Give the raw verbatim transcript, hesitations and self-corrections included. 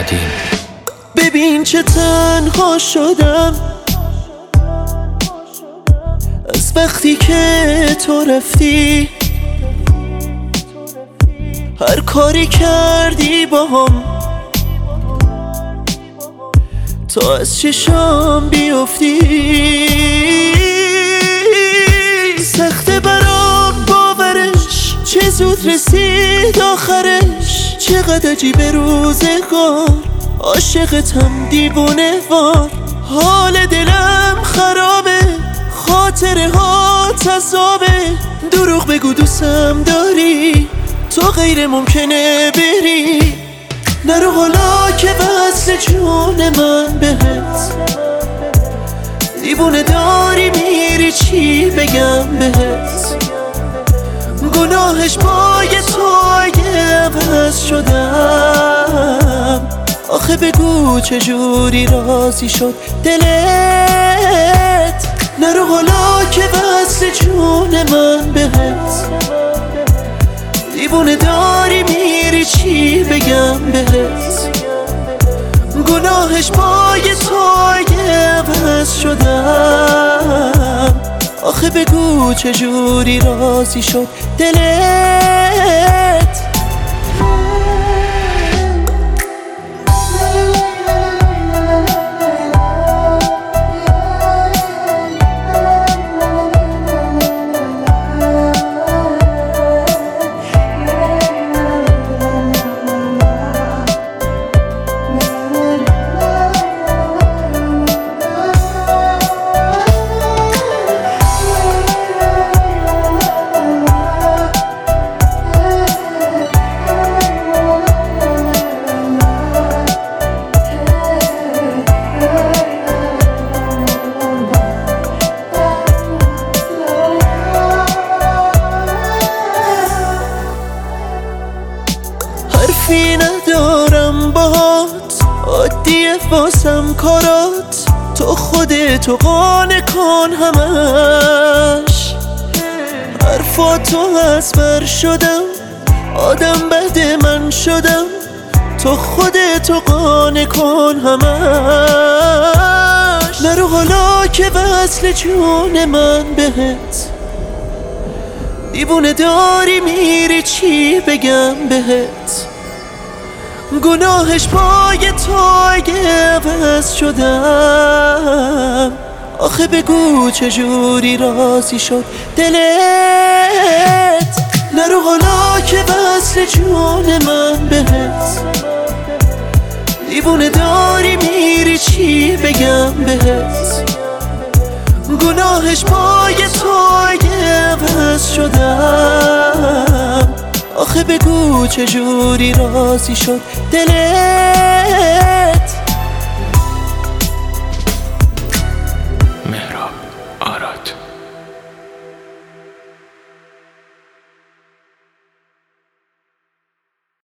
بودیم. ببین چه تنها شدم از وقتی که تو رفتی. هر کاری کردی با هم تا از چشام بیفتی. سخته برام باورش، چه زود رسید آخرش. چقدر عجیب روزگار، عاشقتم دیوونه وار. حال دلم خرابه، خاطره ها تضابه. دروغ بگو دوستم داری، تو غیر ممکنه بری. نرو حالا که وصل جون من بهت. دیوونه داری میری، چی بگم بهت. گناهش پای تو اگه عوض شدم. آخه بگو چجوری راضی شد دلت. نرو حالا که وصل جون من بهت. دیوونه داری میری، چی بگم بهت. گناهش پای تو اگه عوض شدم. آخه بگو چجوری راضی شد دلت. حرفی ندارم باهات، عادیه واسم کارات. تو خودتو قانع کن همش. حرفاتو از بر شدم، آدم بد من شدم. تو خودتو قانع کن همش. نرو حالا که وصل جون من بهت. دیوونه داری میری، چی بگم بهت. گناهش پای تو اگه عوض شدم. آخه بگو چجوری راضی شد دلت. نرو حالا که وصل جون من بهت. دیوونه داری میری، چی بگم بهت. گناهش پای تو اگه عوض شدم. آخه بگو چجوری راضی شد دلت.